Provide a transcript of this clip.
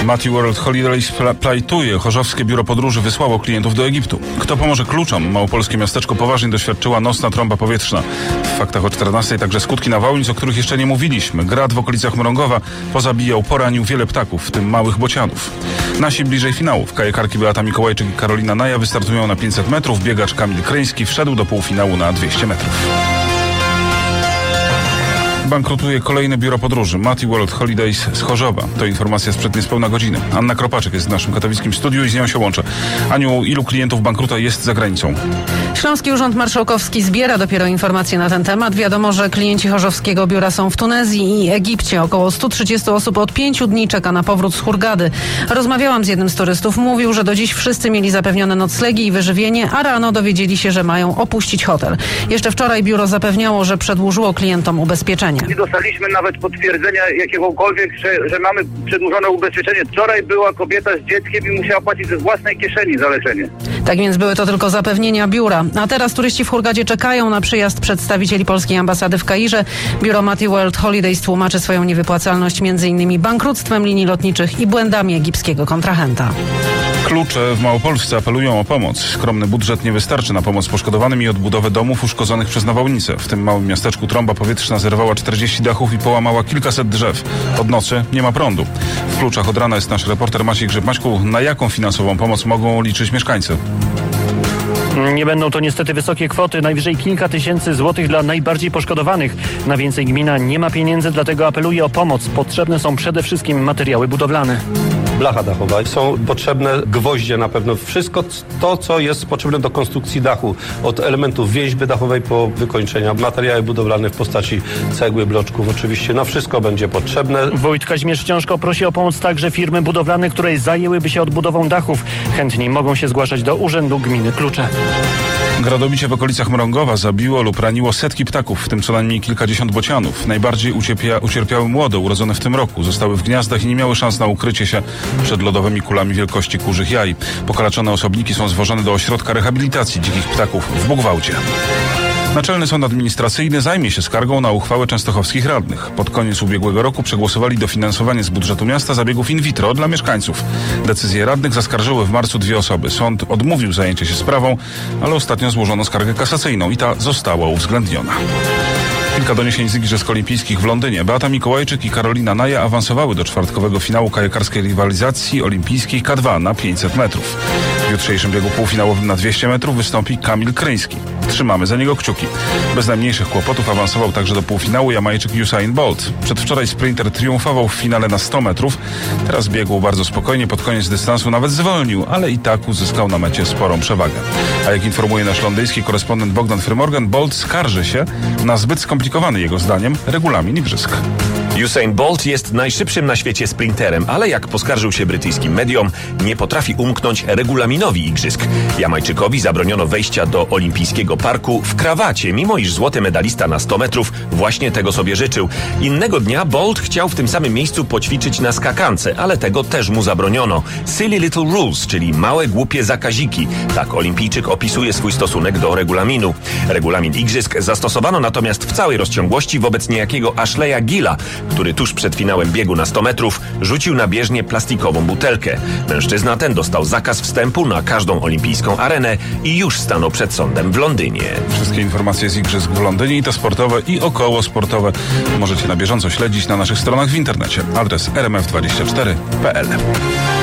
Matthew World Holidays plajtuje. Chorzowskie biuro podróży wysłało klientów do Egiptu. Kto pomoże kluczom? Małopolskie miasteczko poważnie doświadczyła nocna trąba powietrzna. W faktach o 14 także skutki nawałnic, o których jeszcze nie mówiliśmy. Grad w okolicach Mrągowa pozabijał, poranił wiele ptaków, w tym małych bocianów. Nasi bliżej finałów. Kajakarki Beata Mikołajczyk i Karolina Naja wystartują na 500 metrów. Biegacz Kamil Kryński wszedł do półfinału na 200 metrów. Bankrutuje kolejne biuro podróży. Matthew World Holidays z Chorzowa. To informacja sprzed niespełna godziny. Anna Kropaczek jest w naszym katowickim studiu i z nią się łączę. Aniu, ilu klientów bankruta jest za granicą? Śląski Urząd Marszałkowski zbiera dopiero informacje na ten temat. Wiadomo, że klienci chorzowskiego biura są w Tunezji i Egipcie. Około 130 osób od 5 dni czeka na powrót z Hurgady. Rozmawiałam z jednym z turystów. Mówił, że do dziś wszyscy mieli zapewnione noclegi i wyżywienie, a rano dowiedzieli się, że mają opuścić hotel. Jeszcze wczoraj biuro zapewniało, że przedłużyło klientom ubezpieczenie. Nie dostaliśmy nawet potwierdzenia jakiegokolwiek, że mamy przedłużone ubezpieczenie. Wczoraj była kobieta z dzieckiem i musiała płacić ze własnej kieszeni za leczenie. Tak więc były to tylko zapewnienia biura. A teraz turyści w Hurgadzie czekają na przyjazd przedstawicieli polskiej ambasady w Kairze. Biuro Matthew World Holidays tłumaczy swoją niewypłacalność m.in. bankructwem linii lotniczych i błędami egipskiego kontrahenta. Klucze w Małopolsce apelują o pomoc. Skromny budżet nie wystarczy na pomoc poszkodowanym i odbudowę domów uszkodzonych przez nawałnicę. W tym małym miasteczku trąba powietrzna zerwała 40 dachów i połamała kilkaset drzew. Od nocy nie ma prądu. W Kluczach od rana jest nasz reporter Maciej Grzyb. Maćku, na jaką finansową pomoc mogą liczyć mieszkańcy? Nie będą to niestety wysokie kwoty, najwyżej kilka tysięcy złotych dla najbardziej poszkodowanych. Na więcej gmina nie ma pieniędzy, dlatego apeluje o pomoc. Potrzebne są przede wszystkim materiały budowlane. Blacha dachowa. Są potrzebne gwoździe na pewno. Wszystko to, co jest potrzebne do konstrukcji dachu. Od elementów więźby dachowej po wykończenia. Materiały budowlane w postaci cegły, bloczków oczywiście. No wszystko będzie potrzebne. Wójt Kazimierz Ciążko prosi o pomoc także firmy budowlane, które zajęłyby się odbudową dachów. Chętni mogą się zgłaszać do Urzędu Gminy Klucze. Gradobicie w okolicach Mrągowa zabiło lub raniło setki ptaków, w tym co najmniej kilkadziesiąt bocianów. Najbardziej ucierpiały młode, urodzone w tym roku. Zostały w gniazdach i nie miały szans na ukrycie się przed lodowymi kulami wielkości kurzych jaj. Pokalaczone osobniki są zwożone do ośrodka rehabilitacji dzikich ptaków w Bugwałcie. Naczelny Sąd Administracyjny zajmie się skargą na uchwałę częstochowskich radnych. Pod koniec ubiegłego roku przegłosowali dofinansowanie z budżetu miasta zabiegów in vitro dla mieszkańców. Decyzję radnych zaskarżyły w marcu 2 osoby. Sąd odmówił zajęcie się sprawą, ale ostatnio złożono skargę kasacyjną i ta została uwzględniona. Kilka doniesień z Igrzysk Olimpijskich w Londynie. Beata Mikołajczyk i Karolina Naja awansowały do czwartkowego finału kajakarskiej rywalizacji olimpijskiej K2 na 500 metrów. W jutrzejszym biegu półfinałowym na 200 metrów wystąpi Kamil Kryński. Trzymamy za niego kciuki. Bez najmniejszych kłopotów awansował także do półfinału Jamajczyk Usain Bolt. Przedwczoraj sprinter triumfował w finale na 100 metrów. Teraz biegł bardzo spokojnie, pod koniec dystansu nawet zwolnił, ale i tak uzyskał na mecie sporą przewagę. A jak informuje nasz londyński korespondent Bogdan Frymorgan, Bolt skarży się na zbyt skomplikowany jego zdaniem regulamin igrzysk. Usain Bolt jest najszybszym na świecie sprinterem, ale jak poskarżył się brytyjskim mediom, nie potrafi umknąć regulaminowi igrzysk. Jamajczykowi zabroniono wejścia do olimpijskiego parku w krawacie, mimo iż złoty medalista na 100 metrów właśnie tego sobie życzył. Innego dnia Bolt chciał w tym samym miejscu poćwiczyć na skakance, ale tego też mu zabroniono. Silly little rules, czyli małe głupie zakaziki. Tak olimpijczyk opisuje swój stosunek do regulaminu. Regulamin igrzysk zastosowano natomiast w całej rozciągłości wobec niejakiego Ashleya Gilla, który tuż przed finałem biegu na 100 metrów rzucił na bieżnię plastikową butelkę. Mężczyzna ten dostał zakaz wstępu na każdą olimpijską arenę i już stanął przed sądem w Londynie. Wszystkie informacje z igrzysk w Londynie, i te sportowe, i około sportowe, możecie na bieżąco śledzić na naszych stronach w internecie. Adres rmf24.pl.